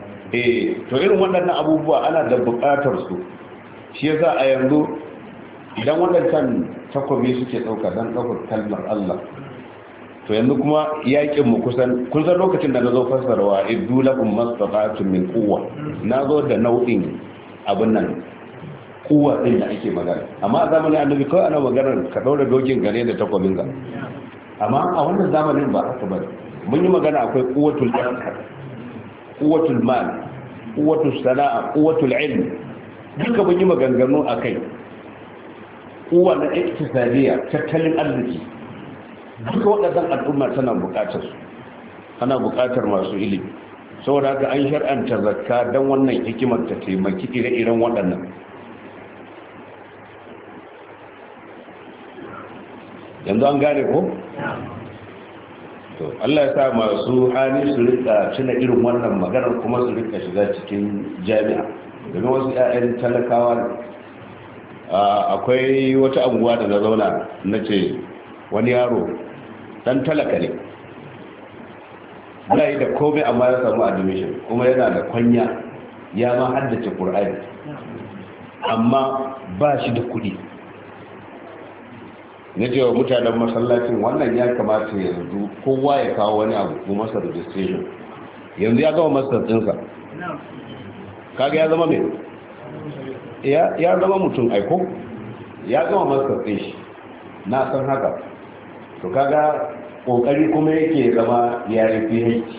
Speaker 1: Eh to irin waɗannan abubuwa ana da buƙatar su, shi yasa a yanzu idan waɗancan takobi suke ɗauka don ɗaukar kalmar Allah to yanzu kuma yakin mu kusan kusan lokacin da na zo fassarwa iddu lakum mastata'tum min quwwa na zo da nau'in abin nan kuwa din da ake magana amma a zamanin annabi kawai ana maganar ka daura dokin gare da takobin ka amma a wannan zamanin ba haka ba mun yi magana akwai quwwatul askar quwwatul mal quwwatul sana'a quwwatul ilm duka mun yi maganganu akai kuwa na iktisadiyya tattalin arziki duka waɗannan al'umma tana buƙatar ana buƙatar masu ilimi saboda haka an shar'anta zakka don wannan hikimar ta taimaki ire-iren waɗannan yanzu an gane ko? to Allah ya sa masu hali su rika tuna irin wannan maganar kuma su rika shiga cikin jami'a domin wasu 'ya'yan talakawa ne akwai wata anguwa da na zauna na ce wani yaro dan talaka ne ba yi da komai amma ya samu admission kuma yana da kwanya ya ma haddace Qur'ani amma ba shi da kudi na ce wa mutanen masallacin wannan ya kamata yanzu kowa ya kawo wani abu ko masa registration yanzu ya gama master ɗinsa kaga ya zama mai ya zama mutum aiko ya gama master ɗin shi na san haka to kaga kokari kuma yake zama ya rufe haiti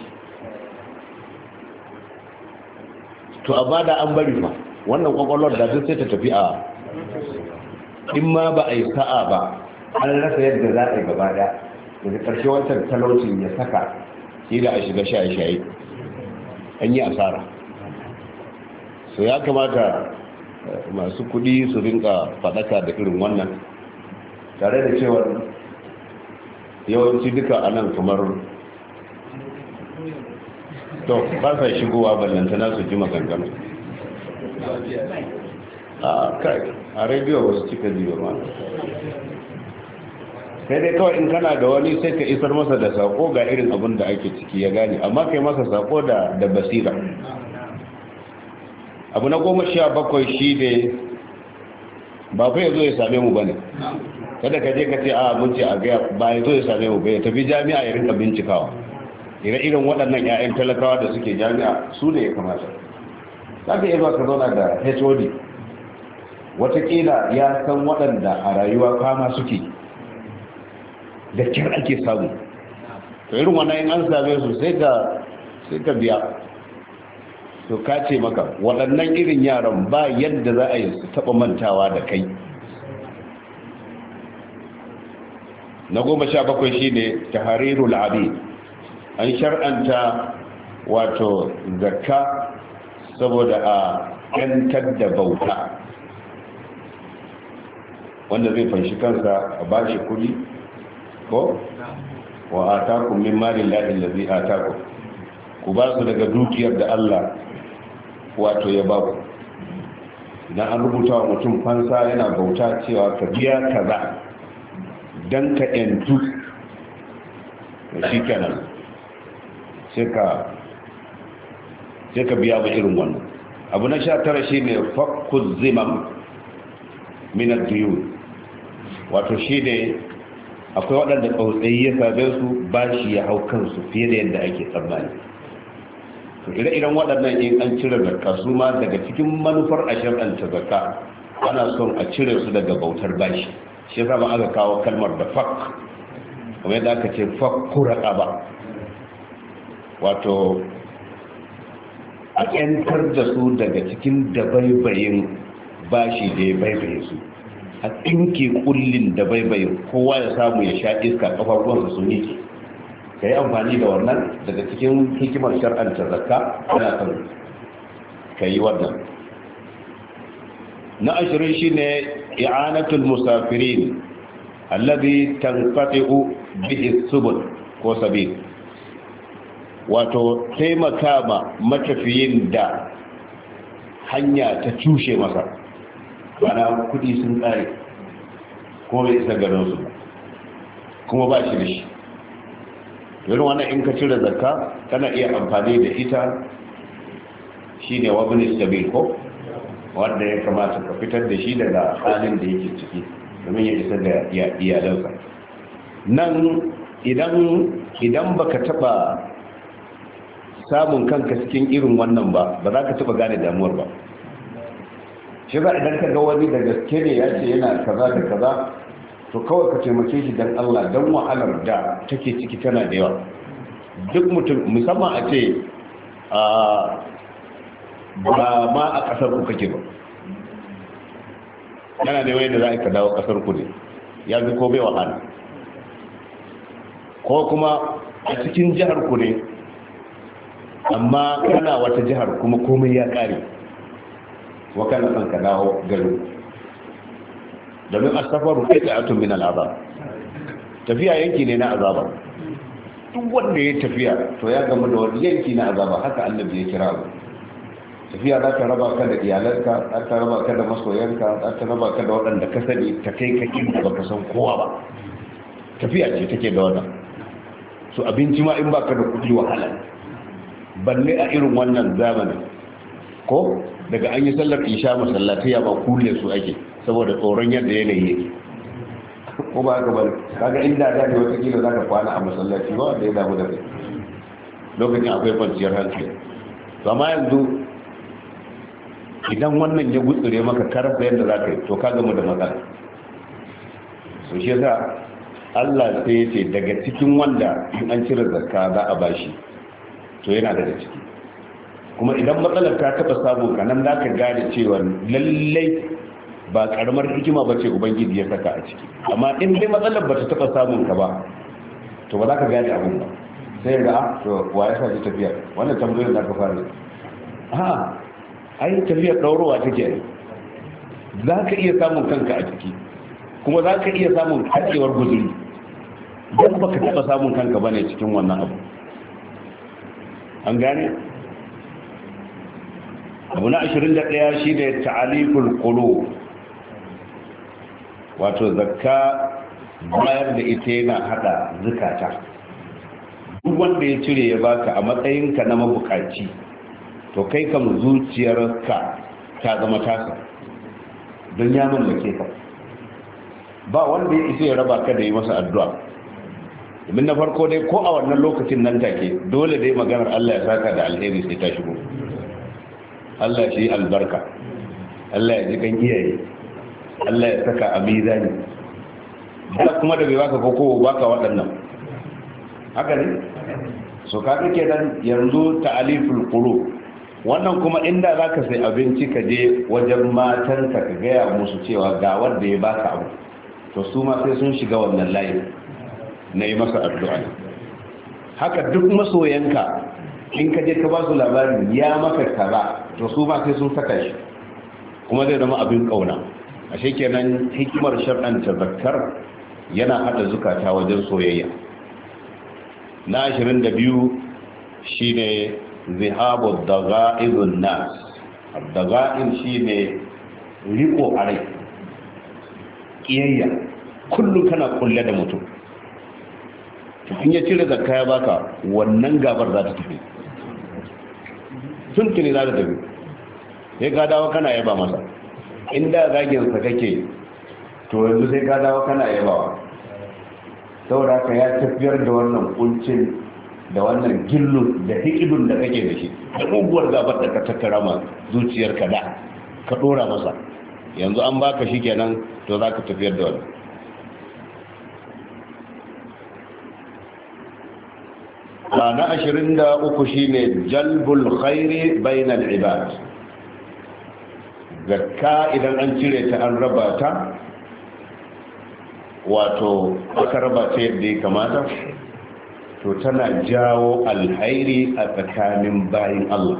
Speaker 1: to amma da an bari ba wannan kwakwalwar da duk sai ta tafi a in ma ba a yi sa'a ba an rasa yadda za a yi gaba da daga ƙarshe wancan talaucin ya saka shi da a shiga shaye-shaye an yi asara so ya kamata masu kudi su rinka faɗaka da irin wannan tare da cewa yawanci duka a nan kamar to ba sa shigowa ballantana su ji maganganu a kai a rediyo wasu cika jiyo ma sai dai kawai in kana da wani sai ka isar masa da sako ga irin abin da ake ciki ya gane amma kai masa sako da da basira abu na goma sha bakwai shi ne ba fa ya zo ya same mu ba ne kada ka je ka ce a mun ce a gaya ba ya zo ya same mu ba ya tafi jami'a ya rinka bincikawa ire-iren waɗannan 'ya'yan talakawa da suke jami'a su ne ya kamata za ka iya zuwa ka zauna da H O D watakila ya san waɗanda a rayuwa fama suke da kyar ake samu to irin wannan in an same su sai ka sai ka biya to ka ce maka waɗannan irin yaran ba yadda za a yi su taɓa mantawa da kai na goma sha bakwai shi ne taharirul abi an shar'anta wato zakka saboda a yantar da bauta wanda zai fanshi kansa a bashi kudi ko wa atakum min malin lahi allazi atakum ku ba su daga dukiyar da Allah wato ya ba ku idan an rubuta wa mutum fansa yana bauta cewa ka biya kaza dan ka yantu shi kenan sai ka sai ka biya ba irin wannan abu na sha tara shi ne fakku zimam min ad-diyun wato shi ne akwai waɗanda tsautsayi ya same su bashi ya hau kansu fiye da yadda ake tsammani to ire-iren waɗannan in an cire zakka su ma daga cikin manufar a shar'anta zakka ana son a cire su daga bautar bashi shi yasa ba aka kawo kalmar da fak kuma yadda aka ce fakku raqaba wato a yantar da su daga cikin dabaibayin bashi da ya baibaye su a tsinke kullin dabaibayin kowa ya samu ya sha iska kafafuwansa sun yi ka yi amfani da wannan daga cikin hikimar shar'anta zakka ana son ka yi wannan na ashirin shi ne i'anatul musafirin allazi tanqati'u bihi subul ko sabil wato taimaka ma matafiyin da hanya ta cushe masa bana kudi sun tsare kuma bai isa garinsu kuma ba shi da shi irin wannan in ka cire zakka kana iya amfani da ita shine wabin sabil ko wanda ya kamata ka fitar da shi daga halin da yake ciki domin ya isa da iyalansa. Nan idan idan baka taba samun kanka cikin irin wannan ba ba za ka taba gane damuwar ba. Shi za idan ka ga wani da gaske ne ya ce yana kaza da kaza, to kawai ka taimake shi don Allah, don wahalar da take ciki tana da yawa. Duk mutum musamman a ce ba ma a kasar ku kake ba, yana da wani da za ka dawo kasar ku ne ya fi ko bai wahala, ko kuma a cikin jihar ku ne amma kana wata jihar kuma komai ya kare wa kana son ka dawo garin, domin asafaru kai da atun min al'azab, tafiya yanki ne na azaba. Duk wanda ya tafiya to ya gama da wani yanki na azaba, haka annabi ya kira mu. Tafiya za ta raba ka da iyalanka, za ta raba ka da masoyanka, za ta raba ka da waɗanda ka sani, ta kai ka inda baka san kowa ba. Tafiya ce take da wannan. So abinci ma in baka da kuɗi wahala, balle a irin wannan zamanin, ko daga an yi sallar isha masallatai ba kulle su ake saboda tsoron yadda yanayi yake, ko ba haka bane. Kaga inda da ne wata kila zaka kwana a masallaci ba wanda ya damu da kai, lokacin akwai kwanciyar hankali. To amma yanzu idan wannan ya gutsure maka karasa yadda zaka yi, to ka gamu da matsala. So shi yasa Allah sai ya ce daga cikin wanda in an cire zakka za a bashi, to yana daga ciki. Kuma idan matsalar ta taba samun ka nan za ka gane cewa lallai ba karamar hikima ba ce ubangiji ya saka a ciki. Amma in dai matsalar ba ta taba samun ka ba, to ba za ka gane abin ba. Sai ga to wa ya sa ji tafiya wannan tambayoyin da ka fara, ha ai tafiyar daurowa take ne, za ka iya samun kanka a ciki, kuma za ka iya samun hatsewar guzuri don ba ka taba samun kanka ba ne cikin wannan abu. An gane? Abu na ashirin da ɗaya shi ne ta'aliful qulub, wato zakka bayar da ita yana hada zukata. Duk wanda ya cire ya baka a matsayinka na mabukaci, to kai kam zuciyarka ta zama tasa don ya mallake ka. Ba wanda ya isa ya raba ka da yi masa addu'a. Domin na farko dai ko a wannan lokacin nan take dole dai maganar Allah ya saka da alheri sai ta shigo. Allah shi albarka, Allah ya ji kan iyaye, Allah ya saka a mizani. Da kuma da bai baka koko baka waɗannan, haka ne? So ka kake nan yanzu ta'aliful qulub. Wannan kuma inda zaka sai abinci ka je wajen matanka ka gaya musu cewa ga wanda ya baka abu, to su ma sai sun shiga wannan layi na yi masa addu'a. Haka duk masoyanka in ka je ka ba su labarin ya maka kaza, to su ma sai sun saka shi, kuma zai zama abin kauna. Ashe kenan hikimar shar'anta zakkar yana hada zukata wajen soyayya. Na ashirin da biyu shine zihabu daga'izun nas. Daga'in shine riko a rai, kiyayya, kullum kana kulle da mutum. In ya cire zakka ya baka, wannan gabar za ta tafi, tuntuni za ta tafi. Sai ka dawo kana yaba masa. Inda zaginsa kake, to yanzu sai ka dawo kana yabawa. Saboda ka ya tafiyar da wannan kuncin da wannan gillun da hikidun da kake da shi, da uguwar gabar da ka tattara ma zuciyarka da ka dora masa, yanzu an baka shi kenan, to za ka tafiyar da wannan. Na ashirin da uku shine jalbul khairi bainal ibad. Zakka idan an cire ta an raba ta, wato aka raba ta yadda ya kamata, to tana jawo alhairi a tsakanin bayin Allah.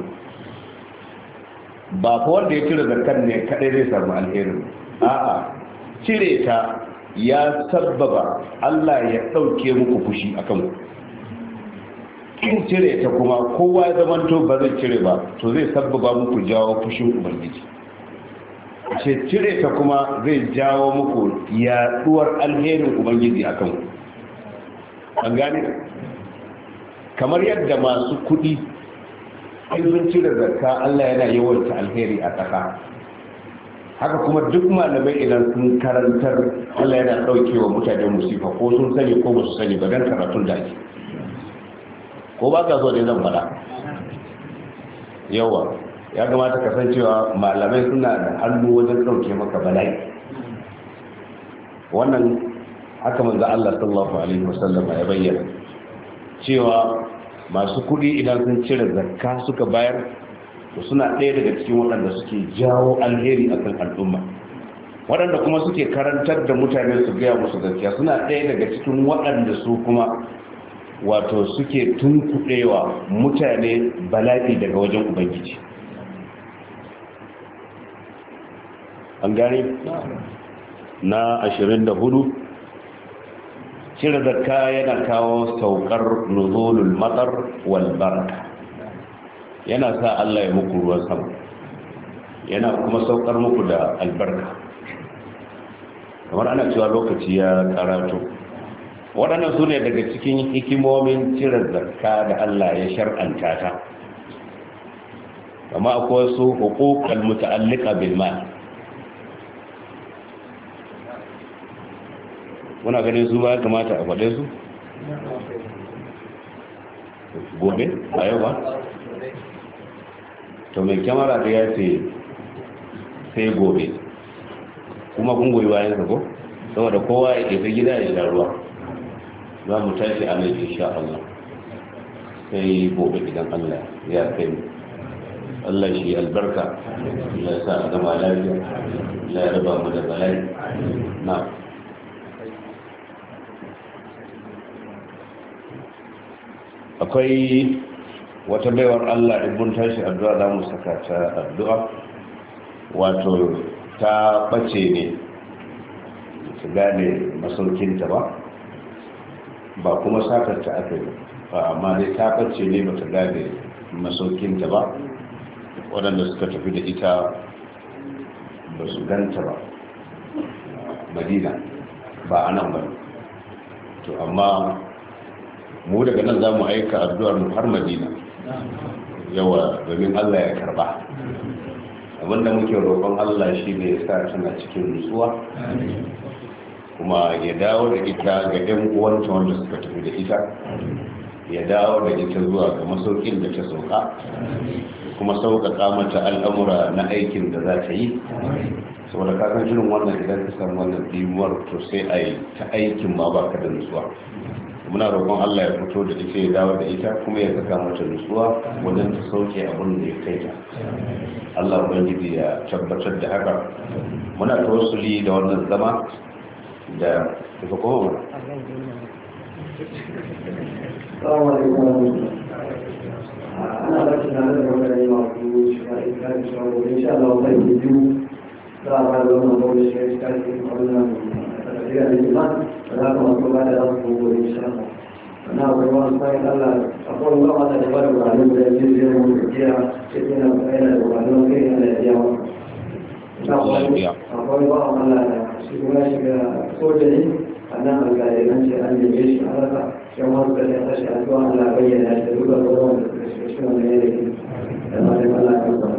Speaker 1: Ba ko wanda ya cire zakkan ne kadai zai samu alherin, a'a, cire ta ya sabbaba Allah ya dauke muku fushi akan ku. In cire ta kuma kowa ya zamanto ba zai cire ba, to zai sabbaba muku jawo fushin ubangiji. Ce cire ta kuma zai jawo muku yaduwar alherin ubangiji akan ku. An gane? Kamar yadda masu kudi in sun cire zakka Allah yana yawaita alheri a ƙasa, haka kuma duk malamai idan sun karantar Allah yana daukewa mutane musifa ko sun sani ko ba su sani ba dan karatun da ake ko ba ka so ne zan fada yawa ya kamata ka san cewa malamai suna da hannu wajen dauke maka bala'i wannan haka manzo Allah sallallahu alaihi wasallam ya bayyana cewa masu kudi idan sun cire zakka suka bayar to suna ɗaya daga cikin waɗanda suke jawo alheri a kan al'umma, waɗanda kuma suke karantar da mutane su gaya musu gaskiya suna ɗaya daga cikin waɗanda su kuma wato suke tunkuɗewa mutane bala'i daga wajen ubangiji. An gane na ashirin da hudu cire zakka yana kawo saukar nuzulul matar wal baraka, yana sa Allah ya muku ruwan sama, yana kuma saukar muku da albarka. Kamar ana cewa lokaci ya karato, waɗannan su ne daga cikin hikimomin cire zakka da Allah ya shar'anta ta. Kama akwai su huquqal muta'alliqa bil mal, muna ganin su ba kamata a faɗe su gobe a yau ba. To mai kyamara da ya ce sai gobe, kuma kun goyi bayan sa ko saboda kowa ya ke gida ya sha ruwa. Za mu tashi a nan insha Allah sai gobe idan Allah ya kai mu. Allah shi albarka, Allah ya sa a zama lafiya, Allah ya raba mu da bala'i. Na akwai wata baiwar Allah ibn tashi addu'a za mu saka ta addu'a, wato ta bace ne ta gane masaukinta ba ba kuma sakarta aka yi ba, amma dai ta bace ne ba ta gane masaukinta ba. Waɗanda suka tafi da ita ba su ganta ba Madina, ba a nan ba. To amma mu daga nan za mu aika addu'ar mu har Madina yawa, domin Allah ya karba. Abinda muke roƙon Allah shi ne ya sa tana cikin nutsuwa, kuma ya dawo da ita ga ɗan uwanta wanda suka tafi da ita, ya dawo da ita zuwa ga masaukin da ta sauka, kuma sauƙaƙa mata al'amura na aikin da za ta yi. Saboda kasan shirin wannan idan ka san wannan ɗimuwar to sai a yi ta aikin ma ba ka da nutsuwa. Muna roƙon Allah ya fito da ita ya dawo da ita, kuma ya saka mata nutsuwa wajen ta sauke abin da ya kai ta. Allah ubangiji ya tabbatar da haka. Muna tawassuli da wannan zama da daga kowa.
Speaker 2: Ana da tunanin da wanda ya masu shiga ikari shawo, insha Allah wata yi biyu za a fara zama da wani shiga ikari wannan tafiya da jima da za ka masu ba da za su gobe insha Allah. Ana akwai wasu bayan Allah akwai wani wata da bada wuraren da ya ce zai mu da jiya ce yana bayan da wuraren kai yana da jiya wasu. Akwai ba Allah da shi kuma shiga soja ne a nan alƙaliran ce an neme shi a rasa yan wasu da ya tashi a zuwa Allah bayyana shi da duka ruwan da suka shiga shi wanda ya rage da malin Allah kan ba.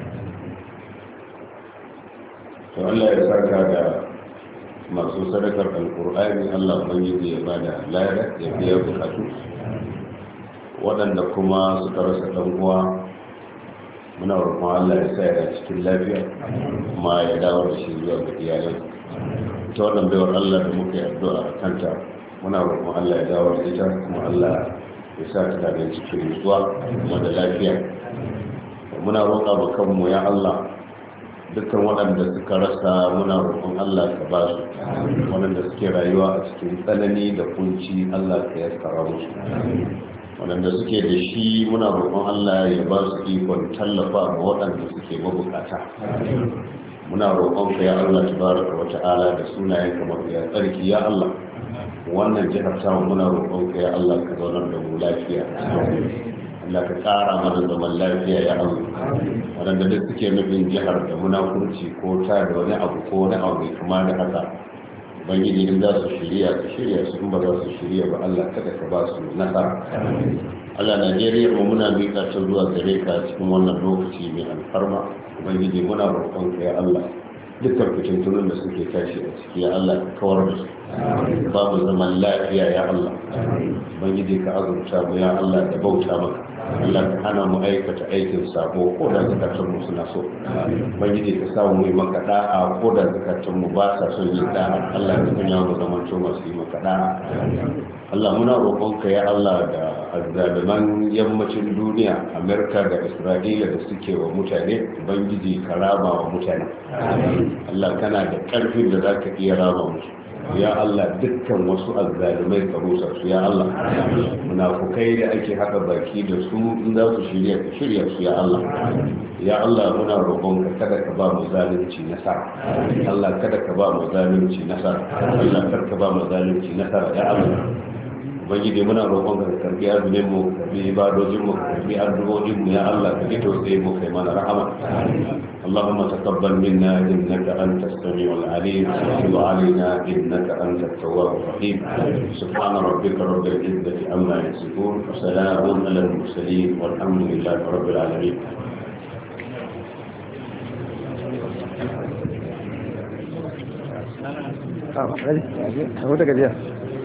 Speaker 1: To Allah ya saka da masu sadakar alkur'ani, Allah ubangiji ya bada lada ya biya bukatu. Waɗanda kuma suka rasa ɗan uwa muna roƙon Allah ya sa ya cikin lafiya, kuma ya dawo da shi zuwa ga iyalan. Ta wannan baiwar Allah da muka yi addu'a a kanta muna roƙon Allah ya dawo da ita, kuma Allah ya sa ta da cikin nutsuwa kuma da lafiya. Muna roƙa wa kanmu ya Allah dukkan waɗanda suka rasa, muna roƙon Allah ka ba su, waɗanda suke rayuwa a cikin tsanani da kunci Allah ka yaskara musu, waɗanda suke da shi muna roƙon Allah ya ba su ikon tallafa ga waɗanda suke mabukata. Muna roƙon ka ya Allah tabaraka wa ta'ala da sunayen kamar ya tsarki ya Allah, wannan jihar samu muna roƙon ka ya Allah ka zaunar da mu lafiya, Allah ka ƙara mana zaman lafiya ya Allah. Waɗanda duk suke nufin jihar da munafurci ko ta da wani abu ko wani abu mai kama da haka, ubangiji in za su shirya ka shirya su, in ba za su shirya ba Allah kada ka ba su nasara. Allah Najeriya mu muna miƙa ta zuwa gare ka cikin wannan lokaci mai alfarma. Ubangiji muna roƙon ka ya Allah dukkan fitintunan da suke tashi a ciki ya Allah ka kawar da su ba mu zaman lafiya ya Allah ubangiji ka azurta mu ya Allah da bauta maka Allah ka hana mu aikata aikin sabo ko da zakatun mu suna so ubangiji ka samu mu yi maka da'a ko da zakatun mu ba sa son yin da'a Allah ka sanya mu zaman to masu yi maka da'a Allah muna roƙonka ya Allah da azzaliman yammacin duniya Amerika da Isra'ila da suke wa mutane ubangiji ka raba wa mutane Allah kana da ƙarfin da zaka iya raba musu ya Allah dukkan wasu azzalumai ka rusa su ya Allah munafukai da ake haɗa baki da su in za su shirya ka shirya su ya Allah ya Allah muna roƙon ka kada ka ba mu zalunci nasara Allah kada ka ba mu zalunci nasara Allah kar ka ba mu zalunci nasara ya Allah ubangiji muna roƙon ka karbi azumin mu karbi ibadojin mu karbi addu'o'in mu ya Allah ka fito sai mu kai mana rahama اللهم تقبل منا انك انت السميع العليم وتب علينا انك انت التواب الرحيم سبحان ربك رب العزه عما يصفون وسلام على المرسلين والحمد لله رب العالمين
Speaker 2: اه ready.